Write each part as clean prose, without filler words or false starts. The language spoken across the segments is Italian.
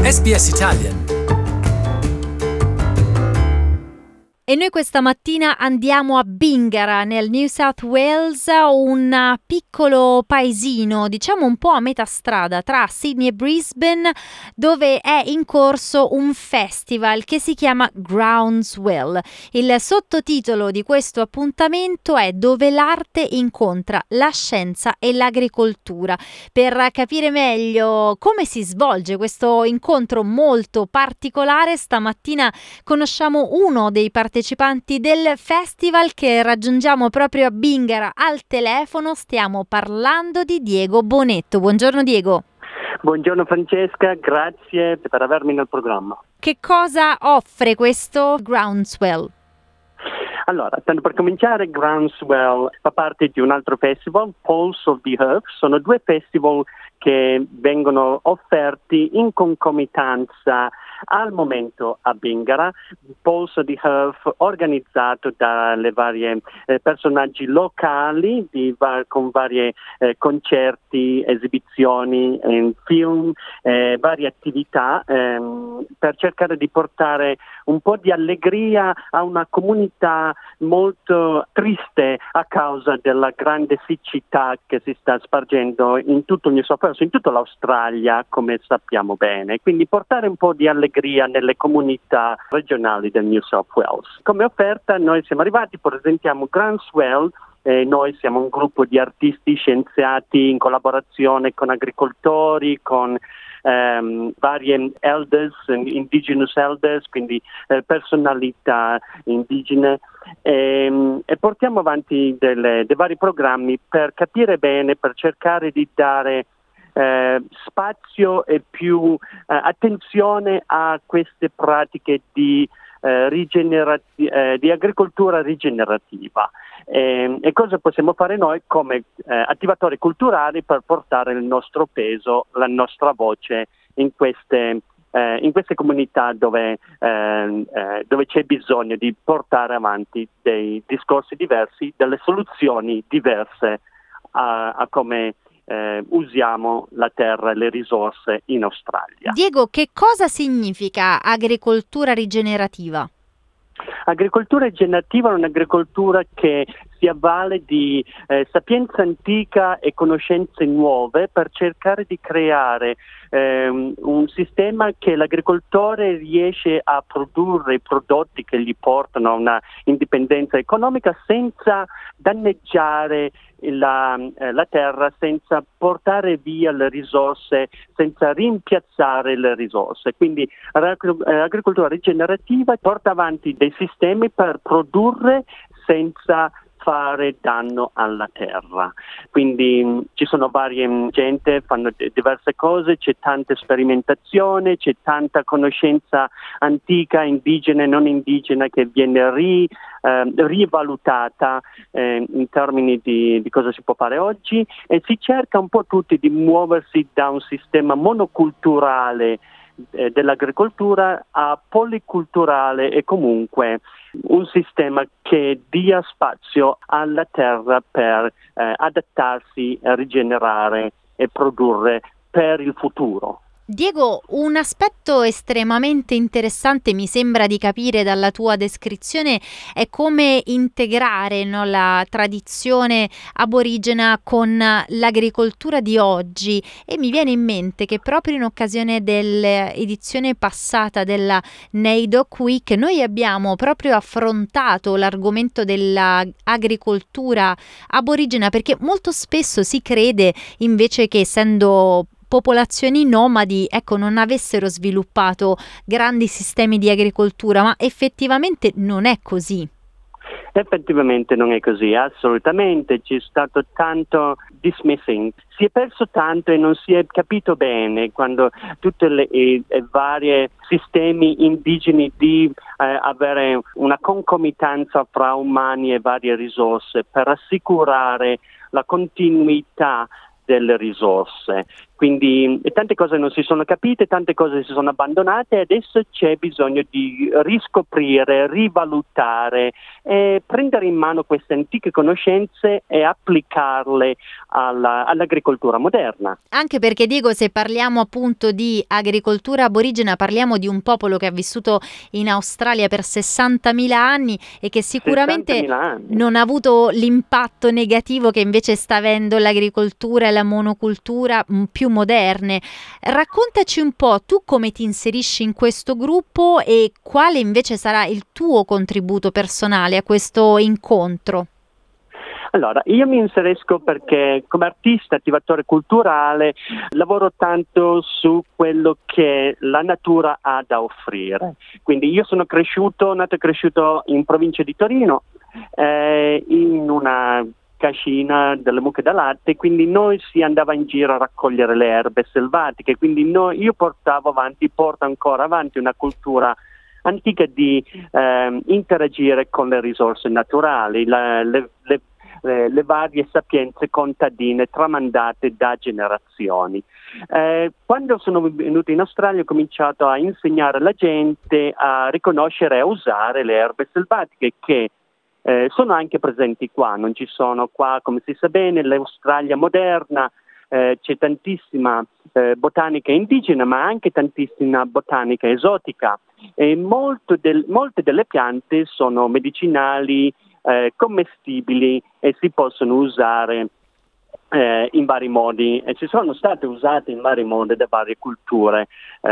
SBS Italian. E noi questa mattina andiamo a Bingara, nel New South Wales, un piccolo paesino, diciamo un po' a metà strada tra Sydney e Brisbane, dove è in corso un festival che si chiama Groundswell. Il sottotitolo di questo appuntamento è Dove l'arte incontra la scienza e l'agricoltura. Per capire meglio come si svolge questo incontro molto particolare, stamattina conosciamo uno dei partecipanti del festival che raggiungiamo proprio a Bingara al telefono. Stiamo parlando di Diego Bonetto. Buongiorno Diego. Buongiorno Francesca, grazie per avermi nel programma. Che cosa offre questo Groundswell? Allora, tanto per cominciare, Groundswell fa parte di un altro festival, Pulse of the Earth. Sono due festival che vengono offerti in concomitanza al momento a Bingara. Pulse of the Earth organizzato dalle varie personaggi locali con varie concerti, esibizioni, film, varie attività per cercare di portare un po' di allegria a una comunità molto triste a causa della grande siccità che si sta spargendo in tutto il New South Wales, in tutta l'Australia, come sappiamo bene. Quindi portare un po' di allegria nelle comunità regionali del New South Wales. Come offerta noi siamo arrivati, presentiamo Groundswell. Noi siamo un gruppo di artisti, scienziati in collaborazione con agricoltori, con varie elders, indigenous elders, quindi personalità indigene, e portiamo avanti dei vari programmi per capire bene, per cercare di dare spazio e più attenzione a queste pratiche di agricoltura rigenerativa. E cosa possiamo fare noi come attivatori culturali per portare il nostro peso, la nostra voce in queste comunità dove c'è bisogno di portare avanti dei discorsi diversi, delle soluzioni diverse a come usiamo la terra e le risorse in Australia. Diego, che cosa significa agricoltura rigenerativa? Agricoltura rigenerativa è un'agricoltura che si avvale di sapienza antica e conoscenze nuove per cercare di creare un sistema che l'agricoltore riesce a produrre i prodotti che gli portano a una indipendenza economica senza danneggiare la terra, senza portare via le risorse, senza rimpiazzare le risorse. Quindi l'agricoltura rigenerativa porta avanti dei sistemi per produrre senza fare danno alla terra. Quindi ci sono varie gente, fanno diverse cose, c'è tanta sperimentazione, c'è tanta conoscenza antica, indigena e non indigena che viene rivalutata in termini di cosa si può fare oggi, e si cerca un po' tutti di muoversi da un sistema monoculturale dell'agricoltura a policulturale e comunque un sistema che dia spazio alla terra per adattarsi, rigenerare e produrre per il futuro. Diego, un aspetto estremamente interessante, mi sembra di capire dalla tua descrizione, è come integrare, no, la tradizione aborigena con l'agricoltura di oggi, e mi viene in mente che proprio in occasione dell'edizione passata della NAIDOC Week noi abbiamo proprio affrontato l'argomento dell'agricoltura aborigena, perché molto spesso si crede invece che, essendo popolazioni nomadi, non avessero sviluppato grandi sistemi di agricoltura, ma effettivamente non è così. Effettivamente non è così, assolutamente. C'è stato tanto dismissing, si è perso tanto e non si è capito bene quando tutte le varie sistemi indigeni di avere una concomitanza fra umani e varie risorse per assicurare la continuità delle risorse. quindi tante cose non si sono capite, tante cose si sono abbandonate e adesso c'è bisogno di riscoprire, rivalutare e prendere in mano queste antiche conoscenze e applicarle all'agricoltura moderna. Anche perché Diego, se parliamo appunto di agricoltura aborigena, parliamo di un popolo che ha vissuto in Australia per 60.000 anni e che sicuramente non ha avuto l'impatto negativo che invece sta avendo l'agricoltura e la monocultura più moderne. Raccontaci un po', tu come ti inserisci in questo gruppo e quale invece sarà il tuo contributo personale a questo incontro? Allora, io mi inserisco perché come artista, attivatore culturale, lavoro tanto su quello che la natura ha da offrire. Quindi io sono nato e cresciuto in provincia di Torino, in una cascina delle mucche da latte, quindi noi si andava in giro a raccogliere le erbe selvatiche, quindi io porto ancora avanti una cultura antica di interagire con le risorse naturali, le varie sapienze contadine tramandate da generazioni. Quando sono venuto in Australia ho cominciato a insegnare alla gente a riconoscere e a usare le erbe selvatiche che sono anche presenti qua, non ci sono qua, come si sa bene, l'Australia moderna, c'è tantissima botanica indigena ma anche tantissima botanica esotica e molte delle piante sono medicinali, commestibili e si possono usare in vari modi e ci sono state usate in vari modi da varie culture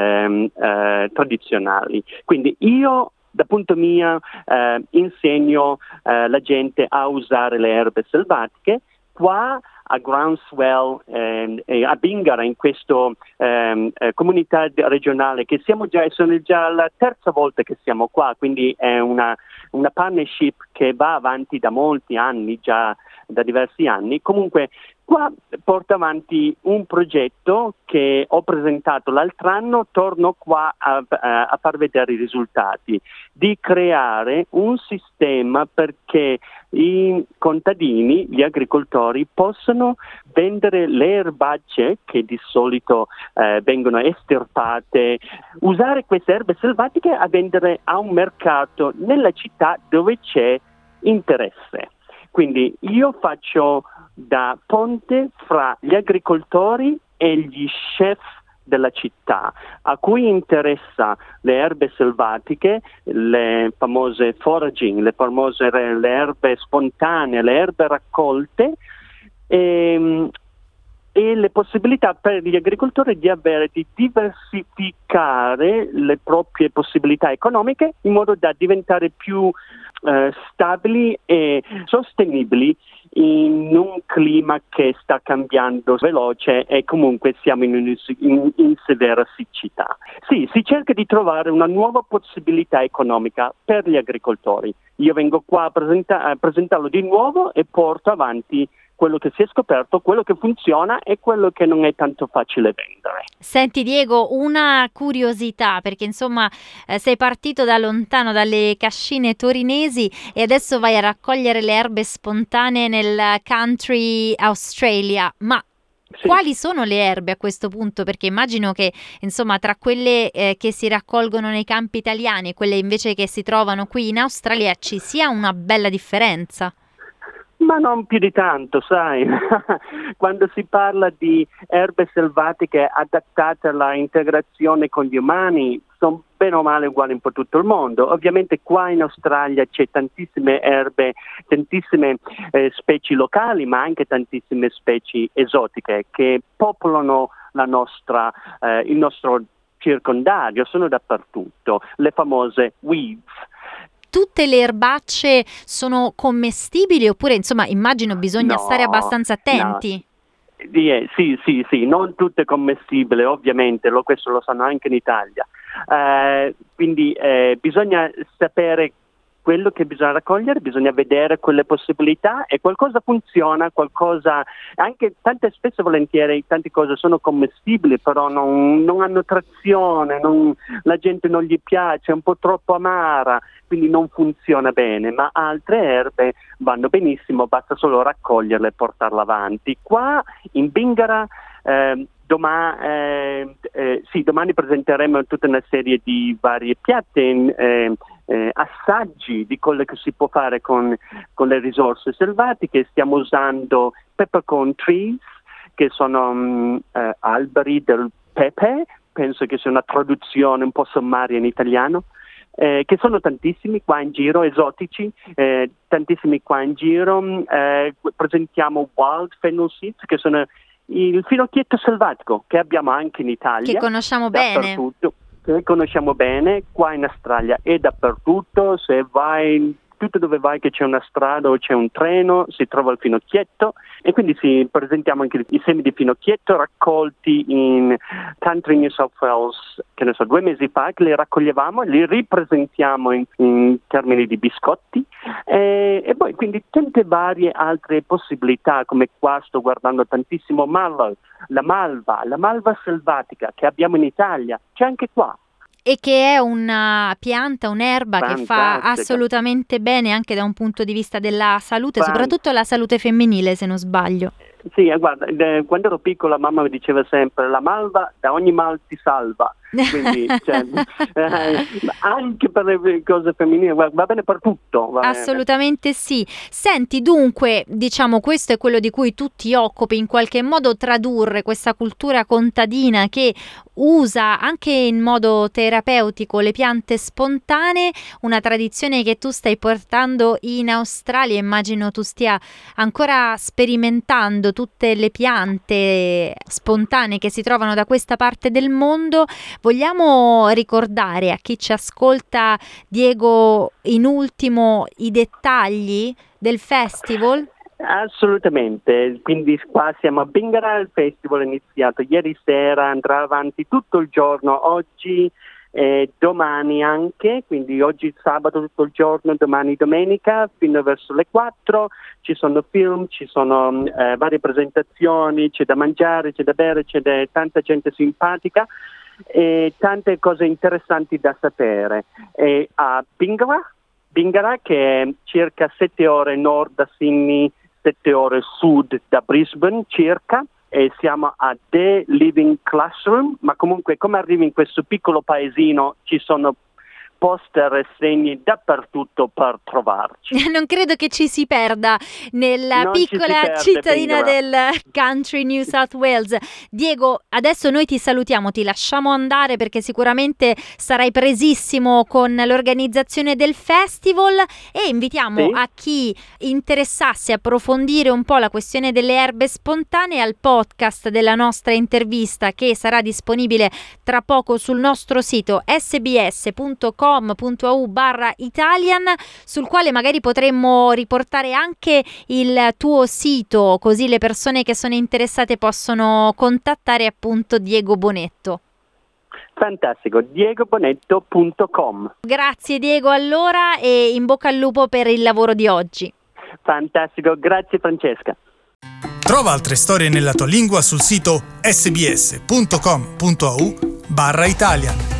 tradizionali. Quindi io da punto mio insegno la gente a usare le erbe selvatiche. Qua a Groundswell e a Bingara, in questa comunità regionale che sono già la terza volta che siamo qua, quindi è una partnership che va avanti da molti anni, già da diversi anni. Comunque qua porto avanti un progetto che ho presentato l'altro anno, torno qua a far vedere i risultati, di creare un sistema perché i contadini, gli agricoltori possono vendere le erbacce che di solito vengono estirpate, usare queste erbe selvatiche a vendere a un mercato nella città dove c'è interesse. Quindi io faccio da ponte fra gli agricoltori e gli chef della città, a cui interessa le erbe selvatiche, le famose foraging, le erbe spontanee, le erbe raccolte e le possibilità per gli agricoltori di diversificare le proprie possibilità economiche in modo da diventare più stabili e sostenibili in un clima che sta cambiando veloce e comunque siamo in severa siccità. Sì, si cerca di trovare una nuova possibilità economica per gli agricoltori. Io vengo qua a presentarlo di nuovo e porto avanti quello che si è scoperto, quello che funziona e quello che non è tanto facile vendere. Senti Diego, una curiosità, perché insomma sei partito da lontano dalle cascine torinesi e adesso vai a raccogliere le erbe spontanee nel country Australia, ma sì. Quali sono le erbe a questo punto? Perché immagino che insomma tra quelle che si raccolgono nei campi italiani e quelle invece che si trovano qui in Australia ci sia una bella differenza. Ma non più di tanto, sai. Quando si parla di erbe selvatiche adattate alla integrazione con gli umani, sono bene o male uguali un po' tutto il mondo. Ovviamente qua in Australia c'è tantissime erbe, tantissime specie locali, ma anche tantissime specie esotiche che popolano il nostro circondario, sono dappertutto, le famose weeds. Tutte le erbacce sono commestibili oppure insomma immagino bisogna stare abbastanza attenti? No. Sì, non tutte commestibili ovviamente, questo lo sanno anche in Italia, quindi bisogna sapere quello che bisogna raccogliere, bisogna vedere quelle possibilità e qualcosa funziona, qualcosa anche spesso e volentieri tante cose sono commestibili però non hanno trazione, la gente non gli piace, è un po' troppo amara, quindi non funziona bene, ma altre erbe vanno benissimo, basta solo raccoglierle e portarle avanti. Qua in Bingara domani presenteremo tutta una serie di varie piatte, assaggi di quello che si può fare con le risorse selvatiche. Stiamo usando peppercorn trees, che sono alberi del pepe, penso che sia una traduzione un po' sommaria in italiano, che sono tantissimi qua in giro, esotici, tantissimi qua in giro. Presentiamo wild fennel seeds, che sono il finocchietto selvatico che abbiamo anche in Italia. Che conosciamo bene. Che conosciamo bene qua in Australia e dappertutto. Se vai tutto dove vai che c'è una strada o c'è un treno si trova il finocchietto, e quindi presentiamo anche i semi di finocchietto raccolti in Country New South Wales, che ne so, 2 mesi fa, che li raccoglievamo e li ripresentiamo in termini di biscotti, e poi quindi tante varie altre possibilità, come qua sto guardando tantissimo la malva selvatica che abbiamo in Italia, c'è anche qua. E che è una pianta, un'erba che fa assolutamente bene anche da un punto di vista della salute, soprattutto la salute femminile, se non sbaglio. Sì, guarda, quando ero piccola mamma mi diceva sempre: la malva da ogni mal ti salva. Quindi anche per le cose femminili va bene per tutto. Assolutamente sì. Senti, dunque, diciamo, questo è quello di cui tu ti occupi, in qualche modo tradurre questa cultura contadina che usa anche in modo terapeutico le piante spontanee, una tradizione che tu stai portando in Australia. Immagino tu stia ancora sperimentando tutte le piante spontanee che si trovano da questa parte del mondo. Vogliamo ricordare a chi ci ascolta, Diego, in ultimo i dettagli del festival? Assolutamente, quindi qua siamo a Bingara, il festival è iniziato ieri sera, andrà avanti tutto il giorno, oggi e domani anche, quindi oggi sabato tutto il giorno, domani domenica fino verso le 4, ci sono film, ci sono varie presentazioni, c'è da mangiare, c'è da bere, tanta gente simpatica e tante cose interessanti da sapere. E a Bingara, che è circa 7 ore nord da Sydney, 7 ore sud da Brisbane circa, e siamo a The Living Classroom, ma comunque come arrivi in questo piccolo paesino ci sono poster e segni dappertutto per trovarci. Non credo che ci si perda nella piccola cittadina del Country New South Wales. Diego, adesso noi ti salutiamo, ti lasciamo andare perché sicuramente sarai presissimo con l'organizzazione del festival, e invitiamo a chi interessasse approfondire un po' la questione delle erbe spontanee al podcast della nostra intervista, che sarà disponibile tra poco sul nostro sito sbs.com.au/Italian, sul quale magari potremmo riportare anche il tuo sito, così le persone che sono interessate possono contattare appunto Diego Bonetto. Fantastico, diegobonetto.com. Grazie Diego allora, e in bocca al lupo per il lavoro di oggi. Fantastico, grazie Francesca. Trova altre storie nella tua lingua sul sito sbs.com.au/Italian.